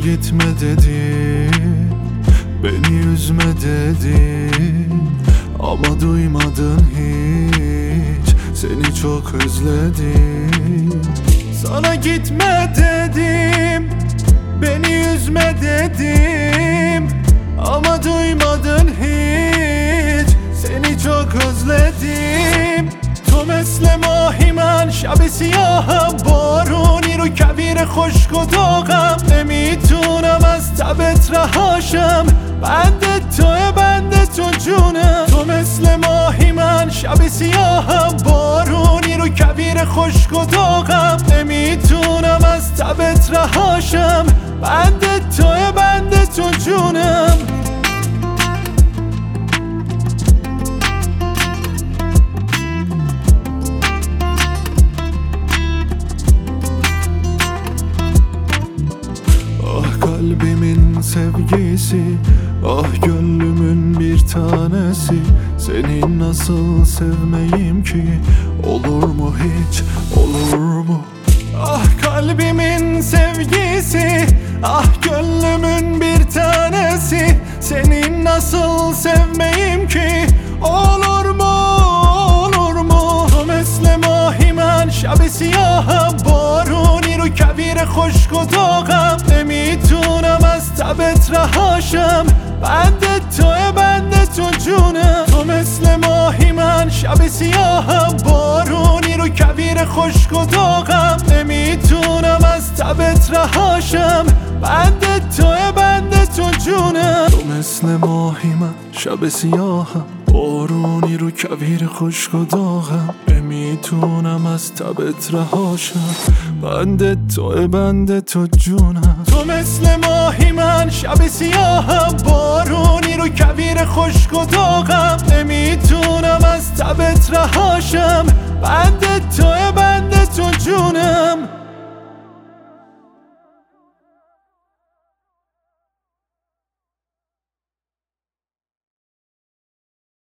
gitme dedim, beni üzme dedim, ama duymadın hiç, seni çok özledim. Sana gitme dedim, beni üzme dedim, ama duymadın hiç, seni çok özledim. تو مثل ماهی من شب سیاهم، بارونی رو کویر خشک و داغم، نمیتونم از تبت رهاشم، بند توه بند تو جونم. تو مثل ماهی من شب سیاهم، بارونی رو کویر خشک و داغم، نمیتونم از تبت رهاشم، بند توه بند تو جونم. Kalbimin sevgisi, ah gönlümün bir tanesi, seni nasıl sevmeyim ki, olur mu hiç, olur mu? Ah kalbimin sevgisi, ah gönlümün bir tanesi, seni nasıl sevmeyim ki, olur mu, olur mu? تو مثل ماهی من شب سیاهم، بارونی رو کویر خشک و داغم، نمیتونم از تبت رهاشم، بند توه بند تو جونم. تو مثل ماهی من شب سیاهم، بارونی رو کویر خشک و داغم، نمیتونم از تبت رهاشم، بند توه بند تو جونم. تو مثل ماهی من شب سیاهم، بارونی رو کویر خشک و داغم، نمیتونم از تبت رهاشم، بند توه بند تو جونم. تو مثل ماهی من شب سیاهم، بارونی رو کویر خشک و داغم، نمیتونم از تبت رهاشم، بند توه بند تو جونم.